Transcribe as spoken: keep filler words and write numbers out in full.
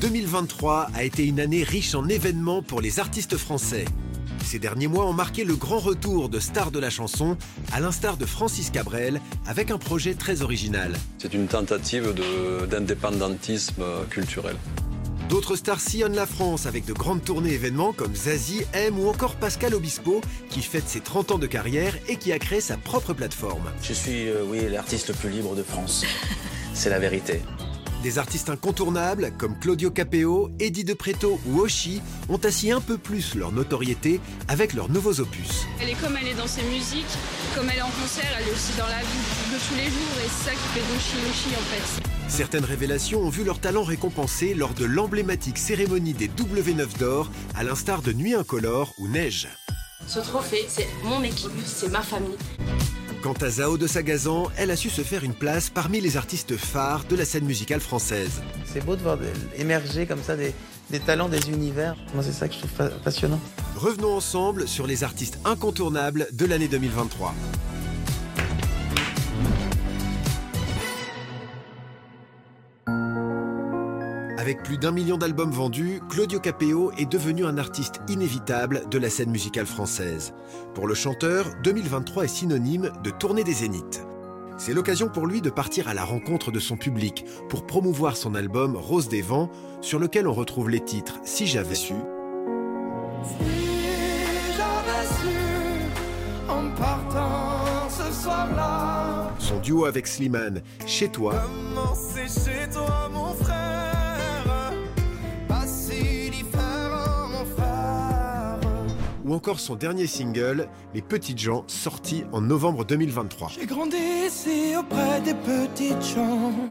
deux mille vingt-trois a été une année riche en événements pour les artistes français. Ces derniers mois ont marqué le grand retour de stars de la chanson, à l'instar de Francis Cabrel, avec un projet très original. C'est une tentative de, d'indépendantisme culturel. D'autres stars sillonnent la France avec de grandes tournées événements comme Zazie, M ou encore Pascal Obispo, qui fête ses trente ans de carrière et qui a créé sa propre plateforme. Je suis, euh, oui, l'artiste le plus libre de France. C'est la vérité. Des artistes incontournables comme Claudio Capéo, Eddie De Pretto ou Oshi ont assis un peu plus leur notoriété avec leurs nouveaux opus. Elle est comme elle est dans ses musiques, comme elle est en concert, elle est aussi dans la vie de tous les jours et c'est ça qui fait d'Oshi Oshi en fait. Certaines révélations ont vu leur talent récompensé lors de l'emblématique cérémonie des W neuf d'or, à l'instar de Nuit incolore ou Neige. Ce trophée, c'est mon équipe, c'est ma famille. Quant à Zao de Sagazan, elle a su se faire une place parmi les artistes phares de la scène musicale française. C'est beau de voir émerger comme ça des, des talents, des univers. Moi, c'est ça que je trouve passionnant. Revenons ensemble sur les artistes incontournables de l'année deux mille vingt-trois. Avec plus d'un million d'albums vendus, Claudio Capéo est devenu un artiste inévitable de la scène musicale française. Pour le chanteur, deux mille vingt-trois est synonyme de tournée des zéniths. C'est l'occasion pour lui de partir à la rencontre de son public pour promouvoir son album Rose des vents, sur lequel on retrouve les titres Si j'avais su, Si j'avais su en partant ce soir-là, son duo avec Slimane, Chez toi, comment c'est chez toi mon frère, pas si différent mon frère, ou encore son dernier single, Les Petites gens, sorti en novembre deux mille vingt-trois. j'ai grandi ici auprès des petites gens.